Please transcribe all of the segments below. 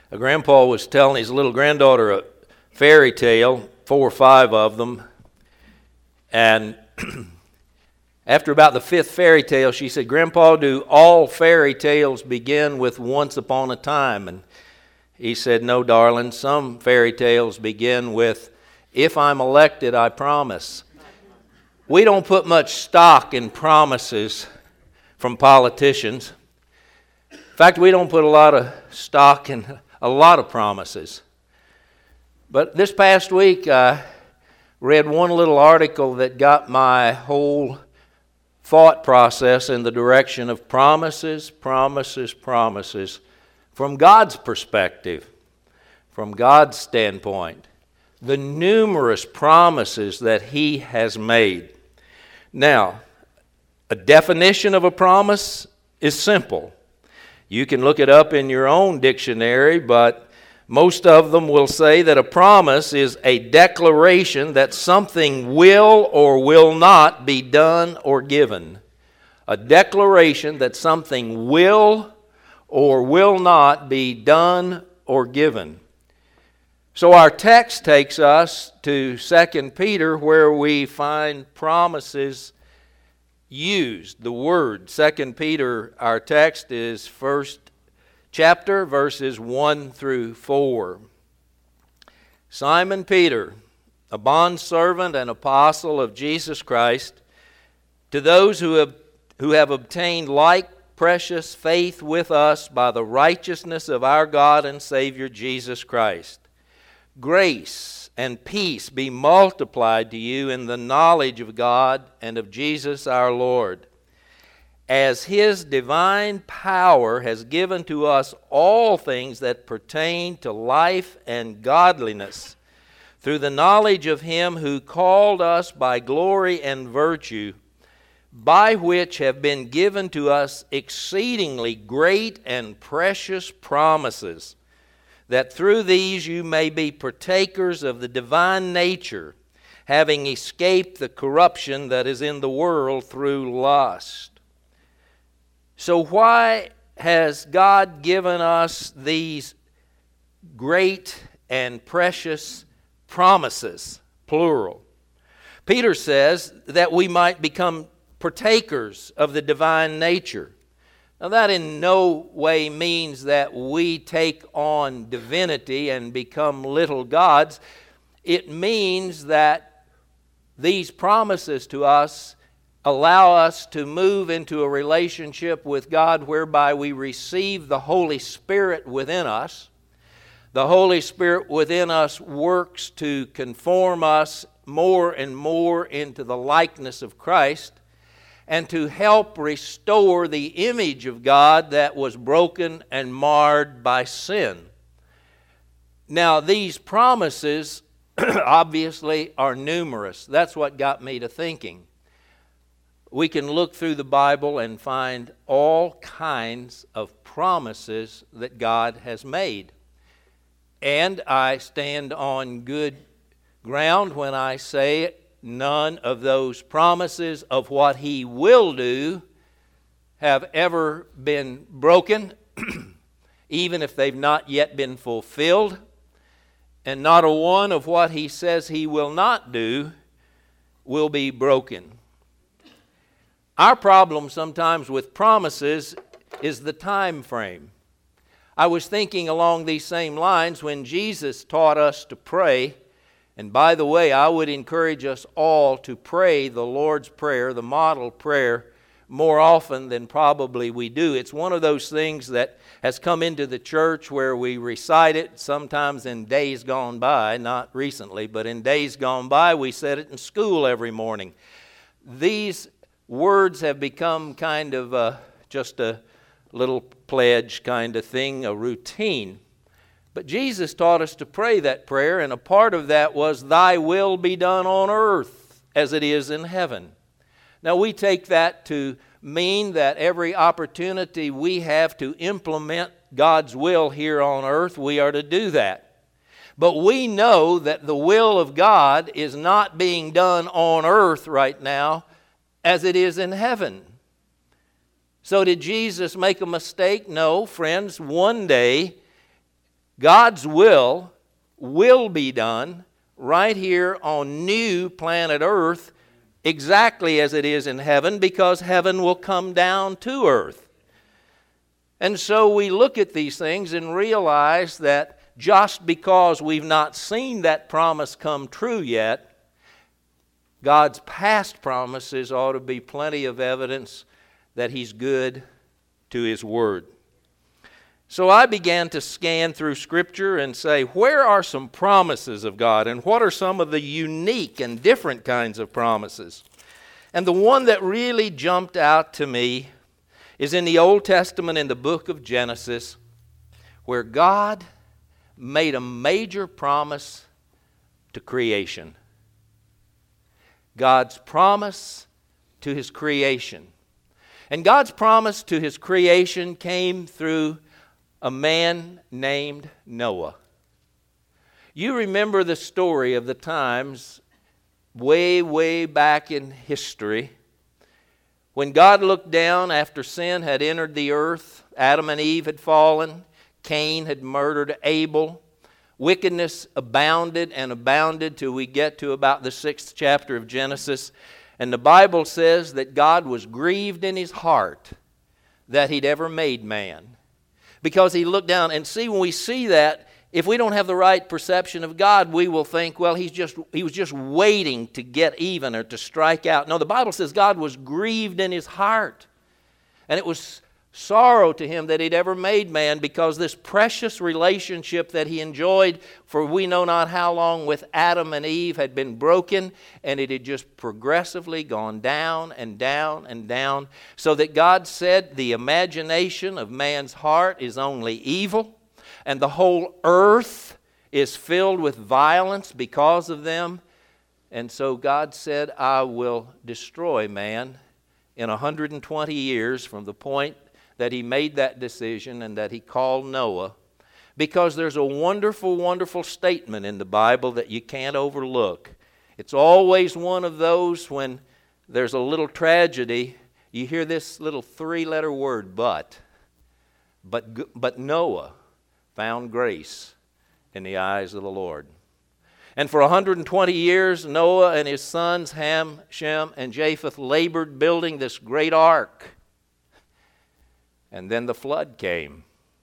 A grandpa was telling his little granddaughter a fairy tale, 4 or 5 of them, and after about the 5th fairy tale, she said, "Grandpa, do all fairy tales begin with once upon a time?" And he said, "No, darling, some fairy tales begin with, if I'm elected, I promise." We don't put much stock in promises from politicians. In fact, we don't put a lot of stock in a lot of promises. But this past week, I read one little article that got my whole thought process in the direction of promises, promises, promises, from God's perspective, from God's standpoint, the numerous promises that He has made. Now, a definition of a promise is simple. You can look it up in your own dictionary, but most of them will say that a promise is a declaration that something will or will not be done or given. A declaration that something will or will not be done or given. So our text takes us to 2 Peter, where we find promises used. The word, 2 Peter, our text is 1st chapter, verses 1 through 4. Simon Peter, a bondservant and apostle of Jesus Christ, to those who have obtained like precious faith with us by the righteousness of our God and Savior Jesus Christ. Grace and peace be multiplied to you in the knowledge of God and of Jesus our Lord, as His divine power has given to us all things that pertain to life and godliness, through the knowledge of Him who called us by glory and virtue, by which have been given to us exceedingly great and precious promises, that through these you may be partakers of the divine nature, having escaped the corruption that is in the world through lust. So why has God given us these great and precious promises, plural? Peter says that we might become partakers of the divine nature. Now that in no way means that we take on divinity and become little gods. It means that these promises to us allow us to move into a relationship with God whereby we receive the Holy Spirit within us. The Holy Spirit within us works to conform us more and more into the likeness of Christ, and to help restore the image of God that was broken and marred by sin. Now, these promises obviously are numerous. That's what got me to thinking. We can look through the Bible and find all kinds of promises that God has made. And I stand on good ground when I say none of those promises of what He will do have ever been broken, even if they've not yet been fulfilled. And not a one of what He says He will not do will be broken. Our problem sometimes with promises is the time frame. I was thinking along these same lines when Jesus taught us to pray. And by the way, I would encourage us all to pray the Lord's Prayer, the model prayer, more often than probably we do. It's one of those things that has come into the church where we recite it sometimes in days gone by, not recently, but in days gone by we said it in school every morning. These words have become kind of just a little pledge kind of thing, a routine. But Jesus taught us to pray that prayer, and a part of that was, "Thy will be done on earth as it is in heaven." Now we take that to mean that every opportunity we have to implement God's will here on earth, we are to do that. But we know that the will of God is not being done on earth right now as it is in heaven. So did Jesus make a mistake? No, friends, one day God's will be done right here on new planet Earth exactly as it is in heaven, because heaven will come down to earth. And so we look at these things and realize that just because we've not seen that promise come true yet, God's past promises ought to be plenty of evidence that He's good to His Word. So I began to scan through Scripture and say, where are some promises of God, and what are some of the unique and different kinds of promises? And the one that really jumped out to me is in the Old Testament, in the book of Genesis, where God made a major promise to creation. God's promise to His creation. And God's promise to His creation came through a man named Noah. You remember the story of the times way, way back in history when God looked down after sin had entered the earth. Adam and Eve had fallen. Cain had murdered Abel. Wickedness abounded and abounded till we get to about the 6th chapter of Genesis. And the Bible says that God was grieved in His heart that He'd ever made man. Because He looked down and see, when we see that, if we don't have the right perception of God, we will think, well, He was just waiting to get even or to strike out. No, the Bible says God was grieved in His heart. And it was sorrow to Him that He'd ever made man, because this precious relationship that He enjoyed for we know not how long with Adam and Eve had been broken, and it had just progressively gone down and down and down, so that God said the imagination of man's heart is only evil, and the whole earth is filled with violence because of them. And so God said, I will destroy man in 120 years from the point that He made that decision and that He called Noah, because there's a wonderful, wonderful statement in the Bible that you can't overlook. It's always one of those when there's a little tragedy, you hear this little 3-letter word, but Noah found grace in the eyes of the Lord. And for 120 years, Noah and his sons, Ham, Shem, and Japheth, labored building this great ark. And then the flood came.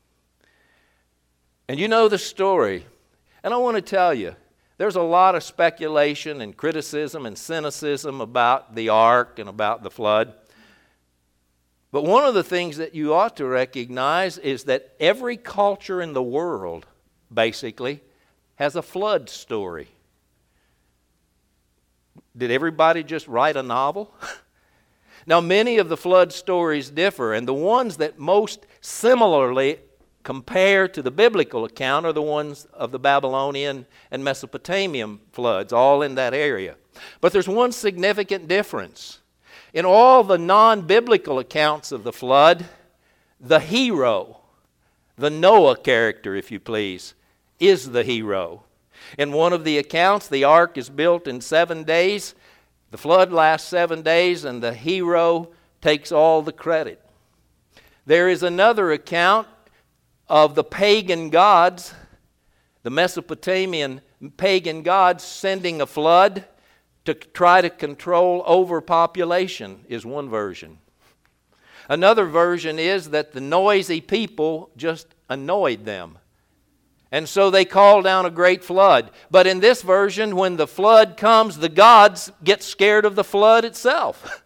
And you know the story. And I want to tell you, there's a lot of speculation and criticism and cynicism about the ark and about the flood. But one of the things that you ought to recognize is that every culture in the world, basically, has a flood story. Did everybody just write a novel? Now, many of the flood stories differ, and the ones that most similarly compare to the biblical account are the ones of the Babylonian and Mesopotamian floods, all in that area. But there's one significant difference. In all the non-biblical accounts of the flood, the hero, the Noah character, if you please, is the hero. In one of the accounts, the ark is built in 7 days. The flood lasts 7 days, and the hero takes all the credit. There is another account of the pagan gods, the Mesopotamian pagan gods, sending a flood to try to control overpopulation, is one version. Another version is that the noisy people just annoyed them, and so they call down a great flood. But in this version, when the flood comes, the gods get scared of the flood itself.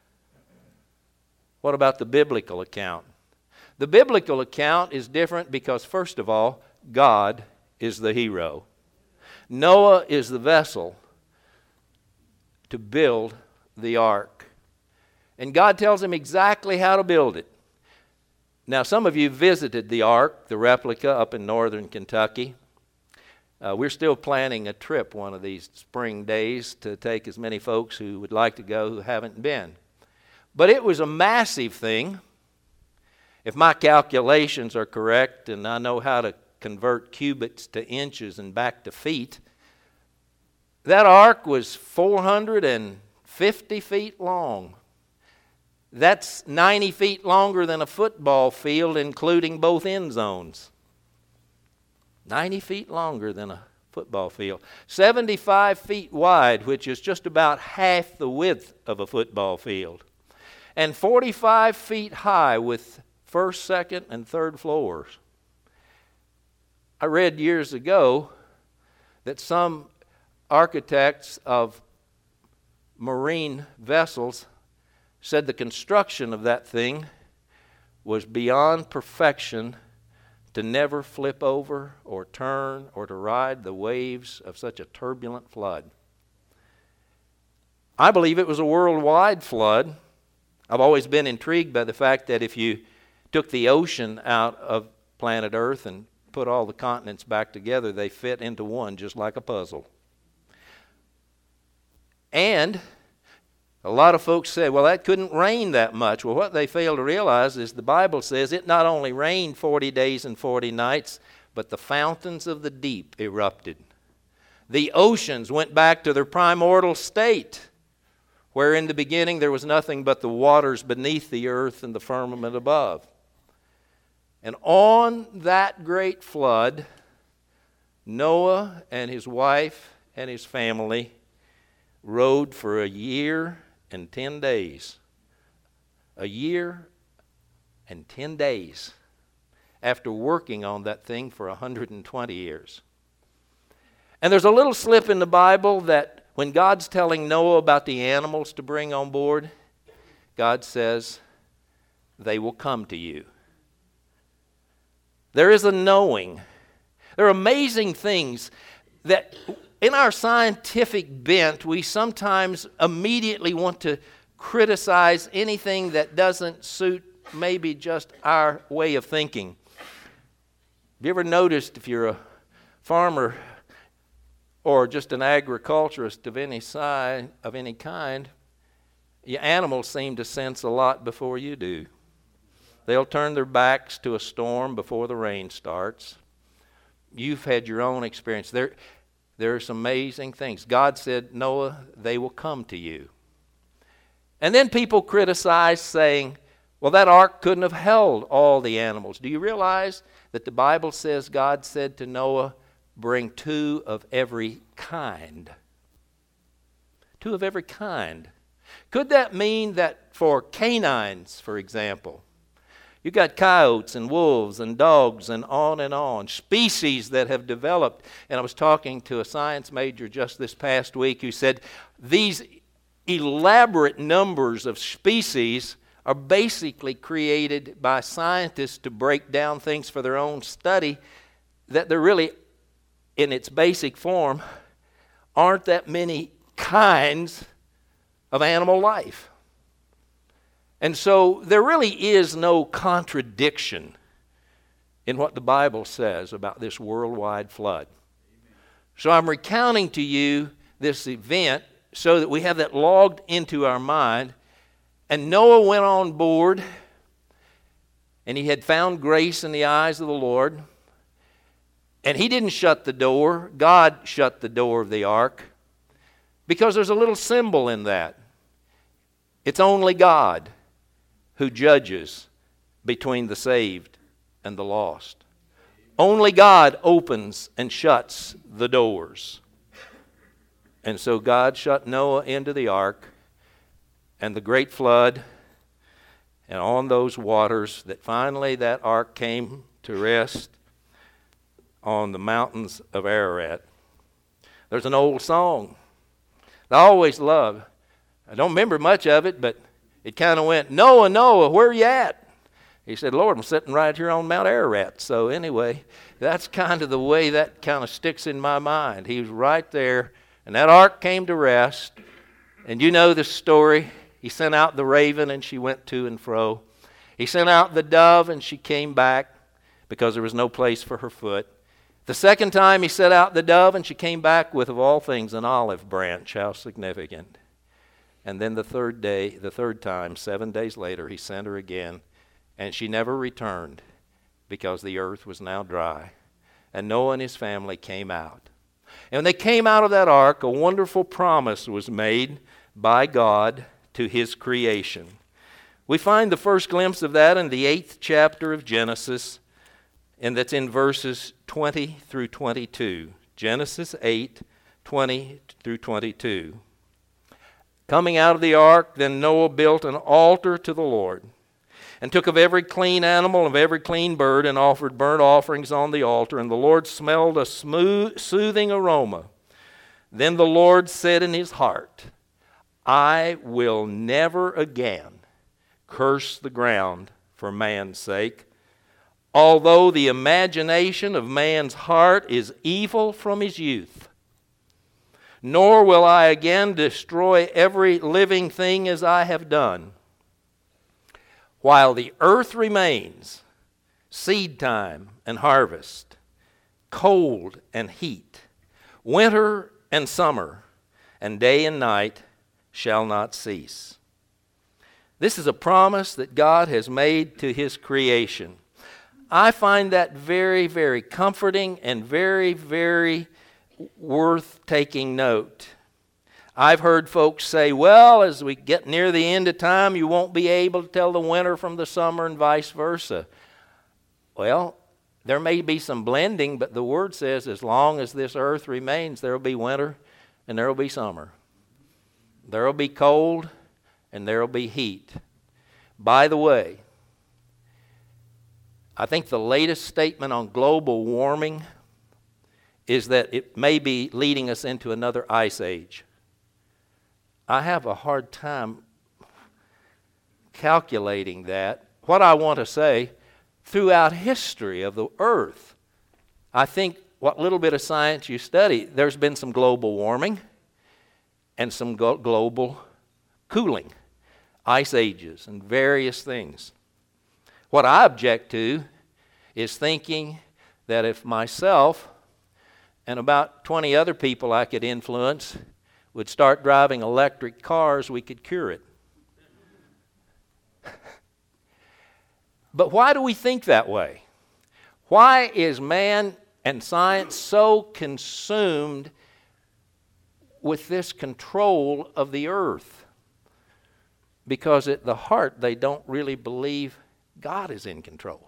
What about the biblical account? The biblical account is different because, first of all, God is the hero. Noah is the vessel to build the ark. And God tells him exactly how to build it. Now, some of you visited the ark, the replica, up in northern Kentucky. We're still planning a trip one of these spring days to take as many folks who would like to go who haven't been. But it was a massive thing. If my calculations are correct, and I know how to convert cubits to inches and back to feet, that ark was 450 feet long. That's 90 feet longer than a football field, including both end zones. 90 feet longer than a football field. 75 feet wide, which is just about half the width of a football field. And 45 feet high with first, second, and third floors. I read years ago that some architects of marine vessels said the construction of that thing was beyond perfection to never flip over or turn or to ride the waves of such a turbulent flood. I believe it was a worldwide flood. I've always been intrigued by the fact that if you took the ocean out of planet Earth and put all the continents back together, they fit into one just like a puzzle. And a lot of folks say, well, that couldn't rain that much. Well, what they fail to realize is the Bible says it not only rained 40 days and 40 nights, but the fountains of the deep erupted. The oceans went back to their primordial state, where in the beginning there was nothing but the waters beneath the earth and the firmament above. And on that great flood, Noah and his wife and his family rode for a year and 10 days. A year and 10 days after working on that thing for 120 years. And there's a little slip in the Bible that when God's telling Noah about the animals to bring on board, God says, they will come to you. There is a knowing. There are amazing things that in our scientific bent, we sometimes immediately want to criticize anything that doesn't suit maybe just our way of thinking. Have you ever noticed if you're a farmer or just an agriculturist of any size, of any kind, your animals seem to sense a lot before you do. They'll turn their backs to a storm before the rain starts. You've had your own experience. There's amazing things. God said, Noah, they will come to you. And then people criticize saying, well, that ark couldn't have held all the animals. Do you realize that the Bible says God said to Noah, bring 2 of every kind? 2 of every kind. Could that mean that for canines, for example, you got coyotes and wolves and dogs and on, species that have developed. And I was talking to a science major just this past week who said these elaborate numbers of species are basically created by scientists to break down things for their own study, that they're really, in its basic form, aren't that many kinds of animal life. And so there really is no contradiction in what the Bible says about this worldwide flood. So I'm recounting to you this event so that we have that logged into our mind. And Noah went on board, and he had found grace in the eyes of the Lord. And he didn't shut the door. God shut the door of the ark, because there's a little symbol in that. It's only God who judges between the saved and the lost. Only God opens and shuts the doors. And so God shut Noah into the ark, and the great flood, and on those waters, that finally that ark came to rest on the mountains of Ararat. There's an old song that I always love. I don't remember much of it, but it kind of went, Noah, Noah, where are you at? He said, Lord, I'm sitting right here on Mount Ararat. So anyway, that's kind of the way that kind of sticks in my mind. He was right there, and that ark came to rest. And you know the story. He sent out the raven, and she went to and fro. He sent out the dove, and she came back because there was no place for her foot. The second time he sent out the dove, and she came back with, of all things, an olive branch. How significant. And then the third time, 7 days later, he sent her again, and she never returned because the earth was now dry. And Noah and his family came out. And when they came out of that ark, a wonderful promise was made by God to his creation. We find the first glimpse of that in the 8th chapter of Genesis, and that's in verses 20 through 22. Genesis 8, 20 through 22. Coming out of the ark, then Noah built an altar to the Lord, and took of every clean animal and of every clean bird, and offered burnt offerings on the altar. And the Lord smelled a soothing aroma. Then the Lord said in his heart, I will never again curse the ground for man's sake, although the imagination of man's heart is evil from his youth. Nor will I again destroy every living thing as I have done. While the earth remains, seed time and harvest, cold and heat, winter and summer, and day and night shall not cease. This is a promise that God has made to his creation. I find that very, very comforting and very, very worth taking note. I've heard folks say, well, as we get near the end of time, you won't be able to tell the winter from the summer and vice versa. Well, there may be some blending, but the Word says as long as this earth remains, there will be winter and there will be summer. There will be cold and there will be heat. By the way, I think the latest statement on global warming is that it may be leading us into another ice age. I have a hard time calculating that. What I want to say, throughout history of the earth, I think what little bit of science you study, there's been some global warming and some global cooling, ice ages and various things. What I object to is thinking that if myself and about 20 other people I could influence would start driving electric cars, we could cure it. But why do we think that way? Why is man and science so consumed with this control of the earth? Because at the heart, they don't really believe God is in control.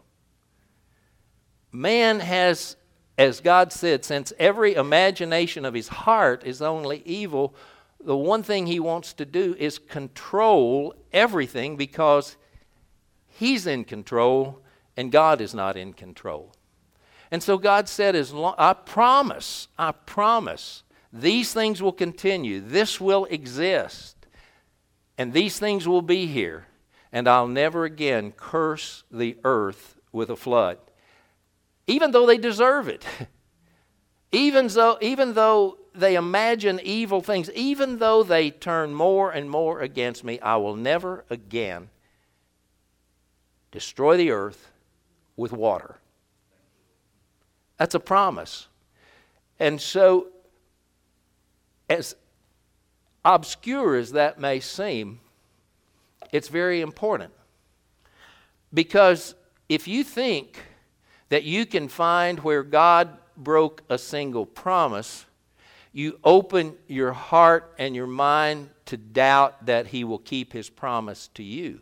Man has, as God said, since every imagination of his heart is only evil, the one thing he wants to do is control everything because he's in control and God is not in control. And so God said, I promise, these things will continue. This will exist. And these things will be here. And I'll never again curse the earth with a flood. Even though they deserve it. Even though they imagine evil things, even though they turn more and more against me, I will never again destroy the earth with water. That's a promise. And so, as obscure as that may seem, it's very important. Because if you think that you can find where God broke a single promise, you open your heart and your mind to doubt that he will keep his promise to you.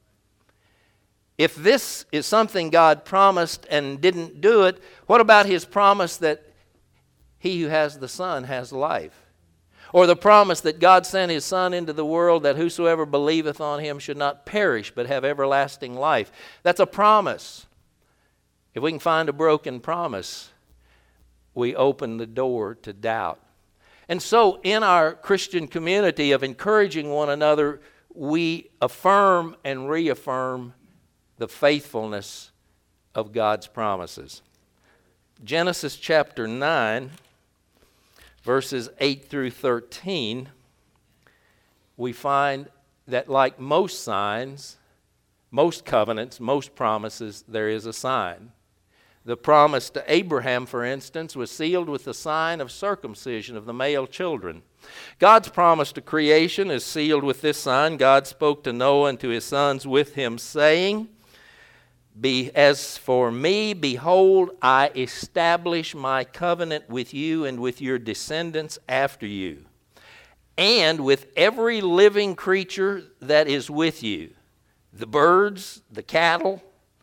If this is something God promised and didn't do it, what about his promise that he who has the Son has life? Or the promise that God sent his Son into the world that whosoever believeth on him should not perish but have everlasting life? That's a promise. If we can find a broken promise, we open the door to doubt. And so in our Christian community of encouraging one another, we affirm and reaffirm the faithfulness of God's promises. Genesis chapter 9, verses 8 through 13, we find that like most signs, most covenants, most promises, there is a sign. The promise to Abraham, for instance, was sealed with the sign of circumcision of the male children. God's promise to creation is sealed with this sign. God spoke to Noah and to his sons with him, saying, as for me, behold, I establish my covenant with you and with your descendants after you, and with every living creature that is with you, the birds, the cattle,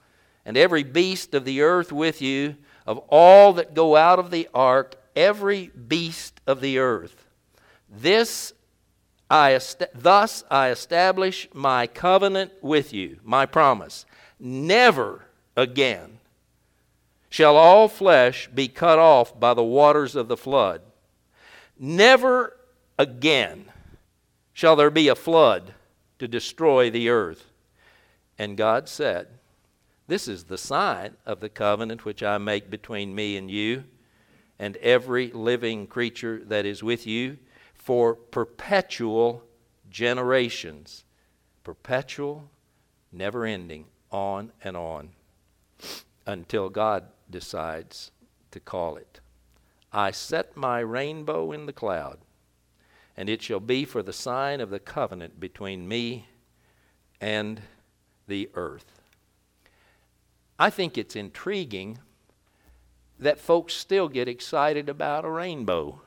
and every beast of the earth with you, of all that go out of the ark, every beast of the earth. Thus I establish my covenant with you, my promise. Never again shall all flesh be cut off by the waters of the flood. Never again shall there be a flood to destroy the earth. And God said, this is the sign of the covenant which I make between me and you and every living creature that is with you for perpetual generations. Perpetual, never ending, on and on, until God decides to call it. I set my rainbow in the cloud, and it shall be for the sign of the covenant between me and the earth. I think it's intriguing that folks still get excited about a rainbow.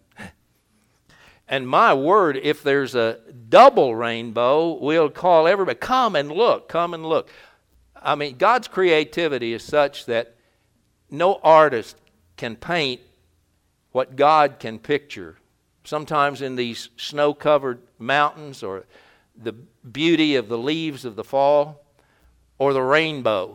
And my word, if there's a double rainbow, we'll call everybody, come and look, come and look. I mean, God's creativity is such that no artist can paint what God can picture. Sometimes in these snow-covered mountains, or the beauty of the leaves of the fall, or the rainbow.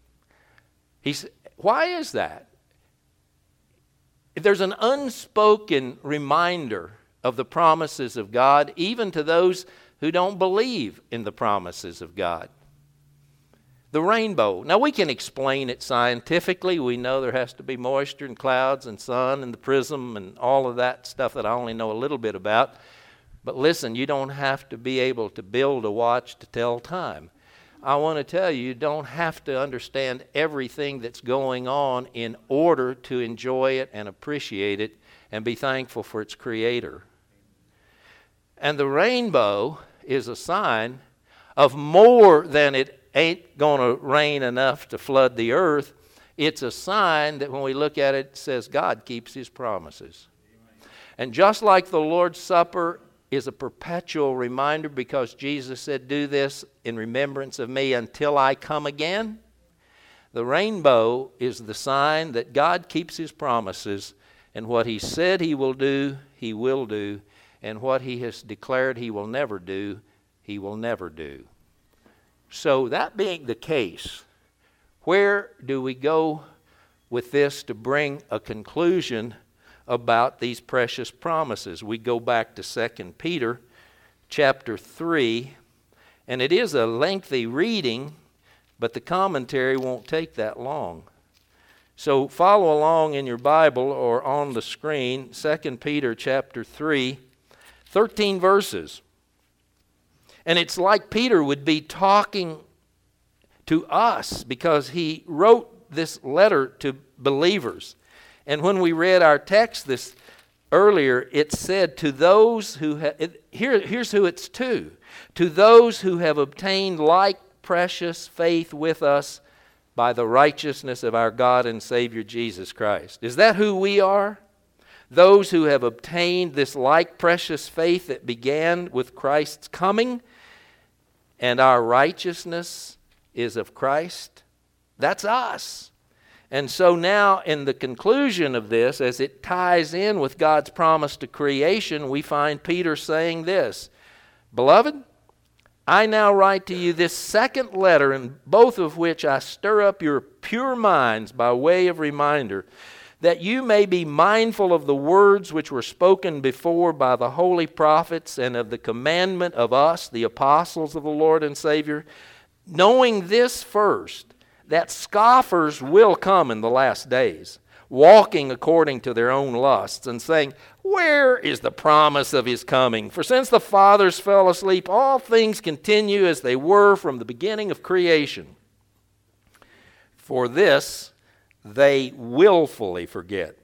Why is that? There's an unspoken reminder of the promises of God, even to those who don't believe in the promises of God. The rainbow. Now, we can explain it scientifically. We know there has to be moisture and clouds and sun and the prism and all of that stuff that I only know a little bit about. But listen, you don't have to be able to build a watch to tell time. I want to tell you, you don't have to understand everything that's going on in order to enjoy it and appreciate it and be thankful for its creator. And the rainbow is a sign of more than it ain't going to rain enough to flood the earth. It's a sign that when we look at it, it says God keeps his promises. And just like the Lord's Supper is a perpetual reminder, because Jesus said, do this in remembrance of me until I come again. The rainbow is the sign that God keeps his promises, and what he said he will do, he will do, and what he has declared he will never do, he will never do. So that being the case, where do we go with this to bring a conclusion about these precious promises? We go back to 2 Peter chapter 3, and it is a lengthy reading, but the commentary won't take that long. So follow along in your Bible or on the screen, 2 Peter chapter 3, 13 verses. And it's like Peter would be talking to us, because he wrote this letter to believers. And when we read our text this earlier, it said to those who here's who it's to those who have obtained like precious faith with us by the righteousness of our God and Savior Jesus Christ. Is that who we are? Those who have obtained this like precious faith that began with Christ's coming, and our righteousness is of Christ. That's us. And so now in the conclusion of this, as it ties in with God's promise to creation, we find Peter saying this, Beloved, I now write to you this second letter, in both of which I stir up your pure minds by way of reminder, that you may be mindful of the words which were spoken before by the holy prophets, and of the commandment of us, the apostles of the Lord and Savior, knowing this first, that scoffers will come in the last days, walking according to their own lusts, and saying, Where is the promise of his coming? For since the fathers fell asleep, all things continue as they were from the beginning of creation. For this they willfully forget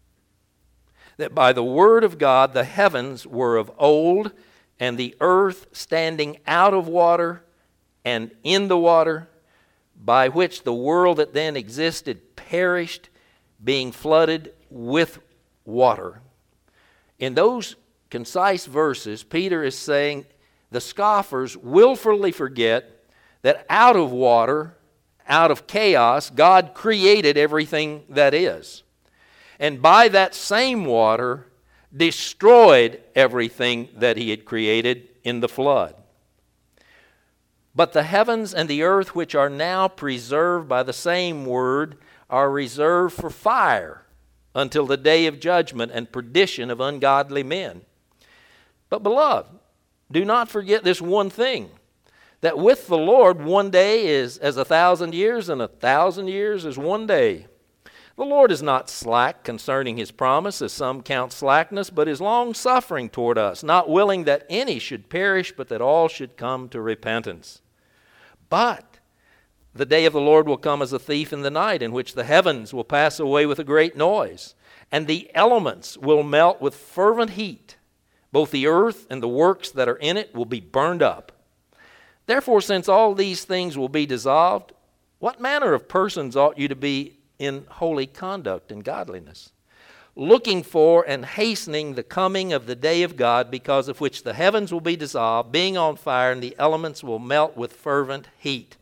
that by the word of God the heavens were of old, and the earth standing out of water and in the water, by which the world that then existed perished, being flooded with water. In those concise verses, Peter is saying the scoffers willfully forget that out of water, out of chaos, God created everything that is. And by that same water, destroyed everything that he had created in the flood. But the heavens and the earth, which are now preserved by the same word, are reserved for fire until the day of judgment and perdition of ungodly men. But beloved, do not forget this one thing, that with the Lord 1 day is as 1,000 years, and 1,000 years is 1 day. The Lord is not slack concerning his promise, as some count slackness, but is long-suffering toward us, not willing that any should perish, but that all should come to repentance. But the day of the Lord will come as a thief in the night, in which the heavens will pass away with a great noise, and the elements will melt with fervent heat. Both the earth and the works that are in it will be burned up. Therefore, since all these things will be dissolved, what manner of persons ought you to be in holy conduct and godliness, looking for and hastening the coming of the day of God, because of which the heavens will be dissolved, being on fire, and the elements will melt with fervent heat.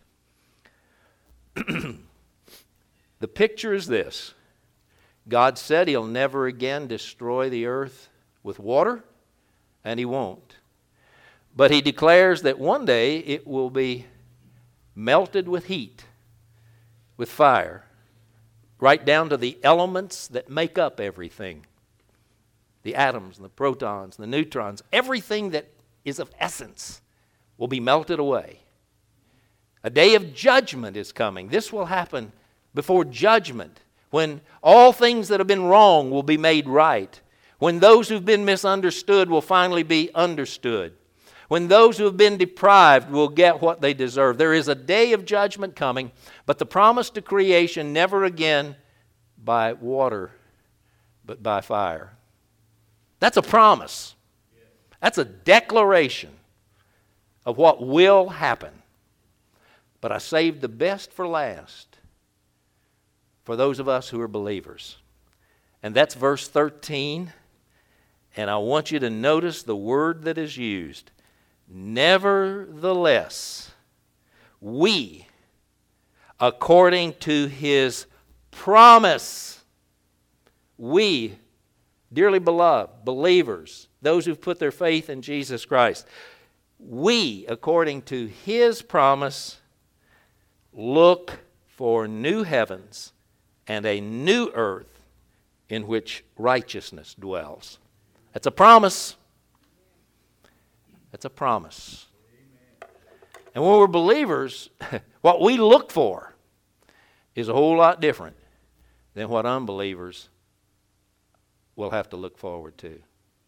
The picture is this. God said he'll never again destroy the earth with water, and he won't. But he declares that one day it will be melted with heat, with fire, right down to the elements that make up everything. The atoms, and the protons, and the neutrons, everything that is of essence will be melted away. A day of judgment is coming. This will happen before judgment, when all things that have been wrong will be made right, when those who've been misunderstood will finally be understood, when those who have been deprived will get what they deserve. There is a day of judgment coming, but the promise to creation, never again by water, but by fire. That's a promise. That's a declaration of what will happen. But I saved the best for last for those of us who are believers. And that's verse 13. And I want you to notice the word that is used. Nevertheless, we, according to his promise, we, dearly beloved, believers, those who've put their faith in Jesus Christ, we, according to his promise, look for new heavens and a new earth in which righteousness dwells. That's a promise. That's a promise. And when we're believers, what we look for is a whole lot different than what unbelievers will have to look forward to.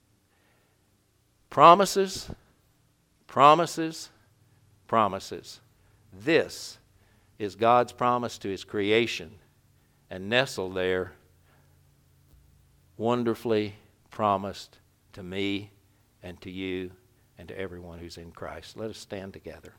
Promises, promises, promises. This is God's promise to his creation, and nestled there, wonderfully promised to me and to you and to everyone who's in Christ. Let us stand together.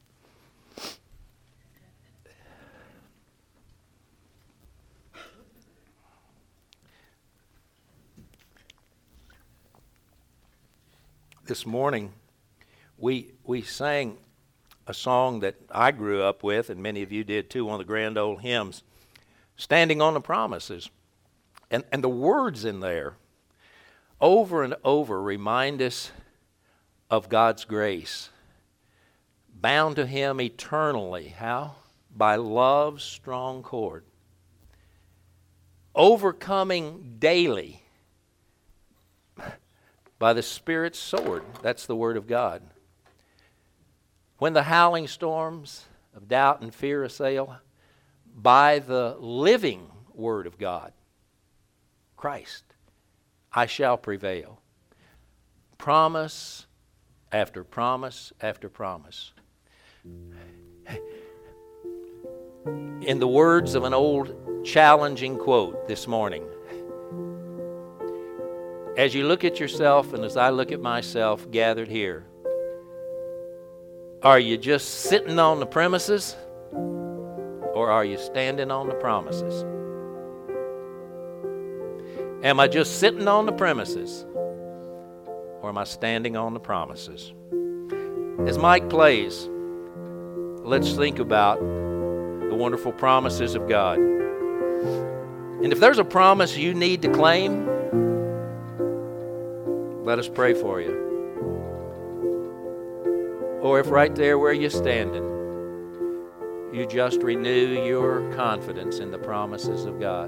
This morning, we sang a song that I grew up with, and many of you did too, one of the grand old hymns, Standing on the Promises. And the words in there, over and over, remind us of God's grace, bound to him eternally. How? By love's strong cord. Overcoming daily by the Spirit's sword. That's the Word of God. When the howling storms of doubt and fear assail, by the living Word of God, Christ, I shall prevail. Promise after promise after promise. In the words of an old challenging quote this morning, as you look at yourself and as I look at myself gathered here, are you just sitting on the premises, or are you standing on the promises? Am I just sitting on the premises, or am I standing on the promises? As Mike plays, let's think about the wonderful promises of God. And if there's a promise you need to claim, let us pray for you. Or if right there where you're standing, you just renew your confidence in the promises of God.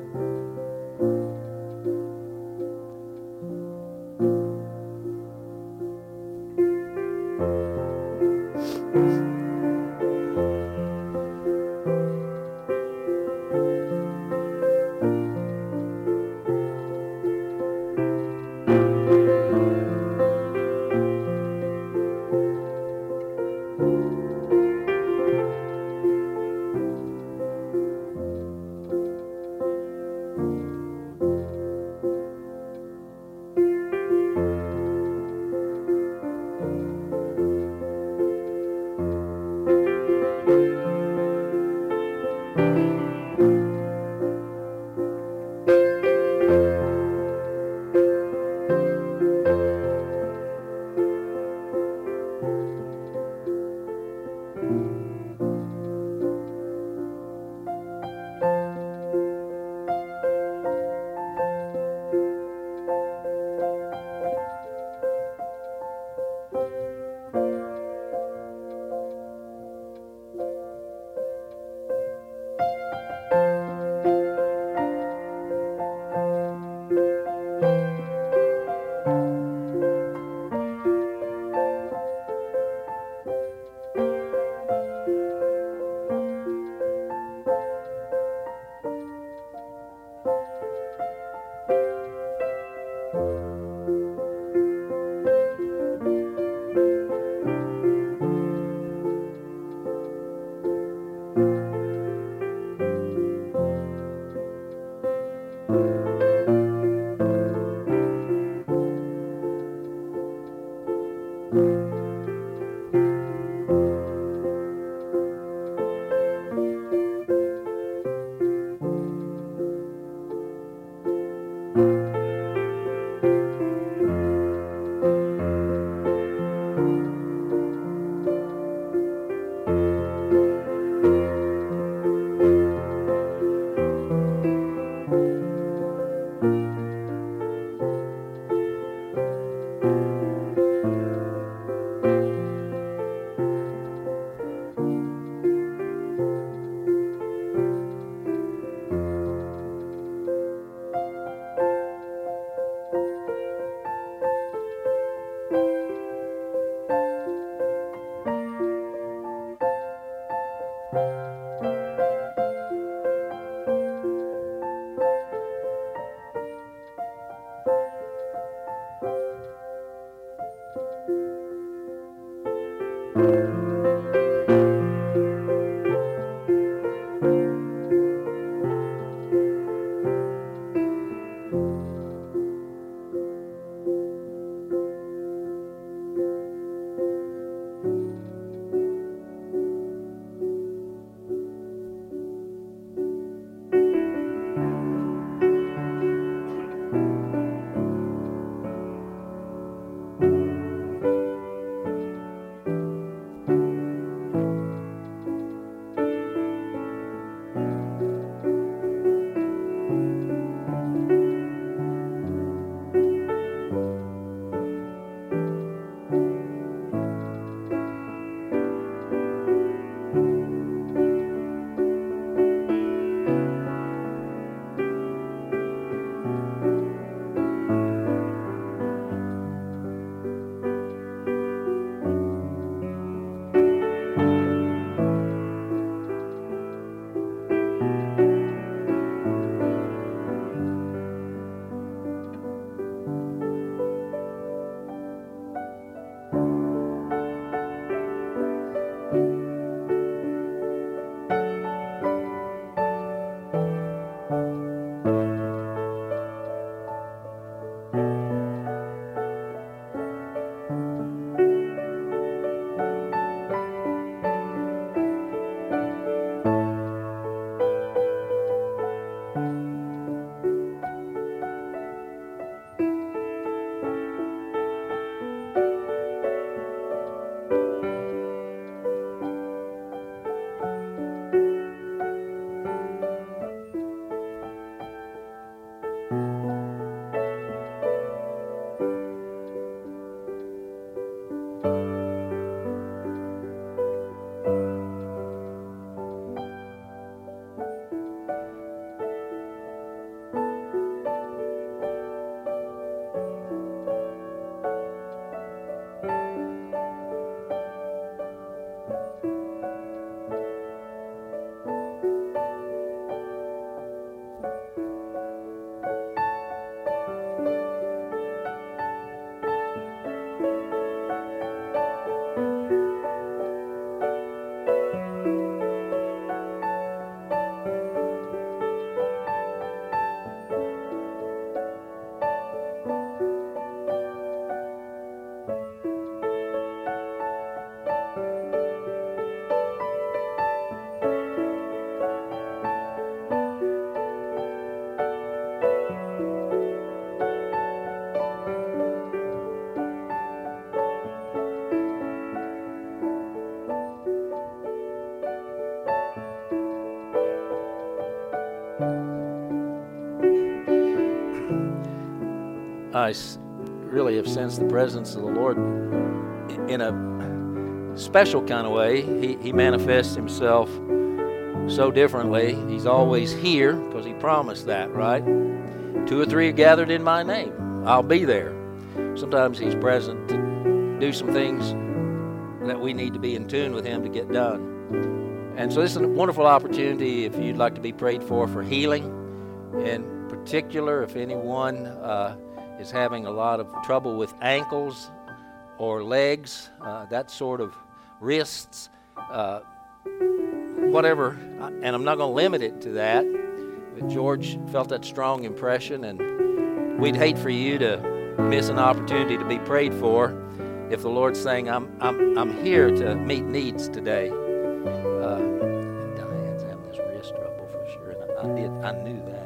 Really have sensed the presence of the Lord in a special kind of way. He manifests himself so differently. He's always here because he promised that, right? 2 or 3 are gathered in my name, I'll be there. Sometimes he's present to do some things that we need to be in tune with him to get done. And so this is a wonderful opportunity if you'd like to be prayed for healing. In particular, if anyone is having a lot of trouble with ankles or legs, that sort of wrists, whatever, and I'm not going to limit it to that, but George felt that strong impression, and we'd hate for you to miss an opportunity to be prayed for if the Lord's saying, I'm here to meet needs today. Diane's having this wrist trouble for sure, and I knew that.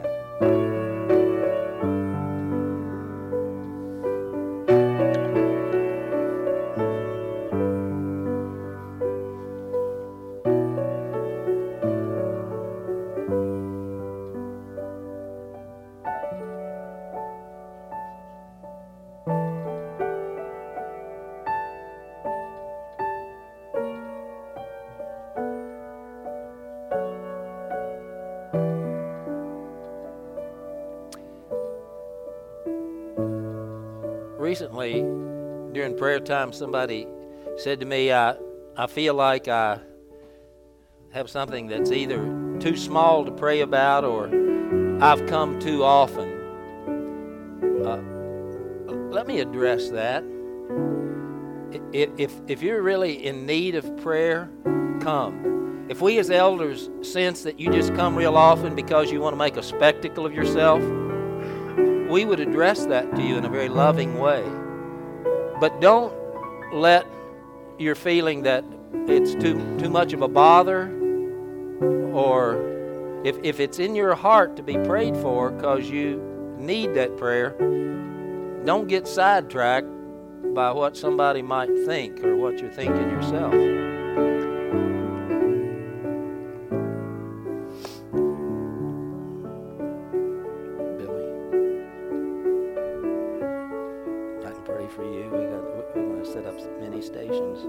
Recently, during prayer time, somebody said to me, I feel like I have something that's either too small to pray about or I've come too often. Let me address that. If you're really in need of prayer, come. If we as elders sense that you just come real often because you want to make a spectacle of yourself, we would address that to you in a very loving way. But don't let your feeling that it's too much of a bother, or if it's in your heart to be prayed for because you need that prayer, don't get sidetracked by what somebody might think or what you're thinking yourself. For you, we're going to set up many stations.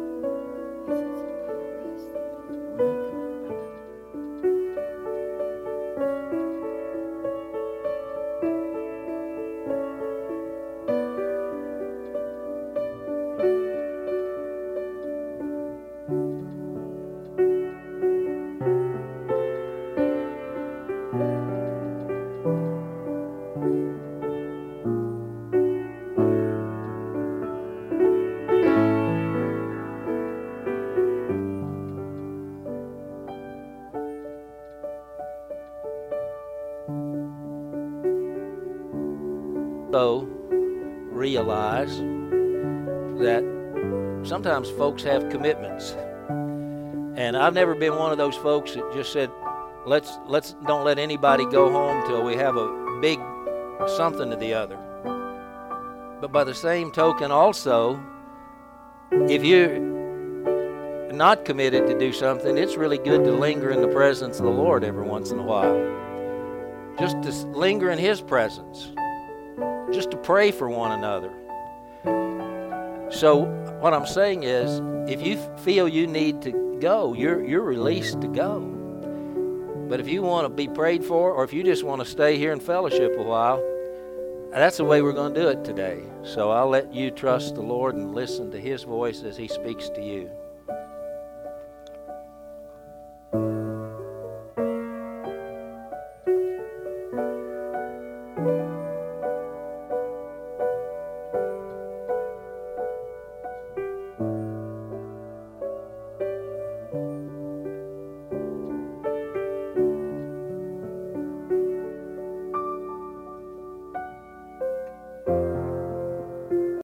So realize that sometimes folks have commitments, and I've never been one of those folks that just said, let's don't let anybody go home till we have a big something or the other. But by the same token also, if you're not committed to do something, it's really good to linger in the presence of the Lord every once in a while. Just to linger in His presence. Just to pray for one another. So what I'm saying is, if you feel you need to go, you're released to go. But if you want to be prayed for, or if you just want to stay here and fellowship a while, that's the way we're going to do it today. So I'll let you trust the Lord and listen to His voice as He speaks to you.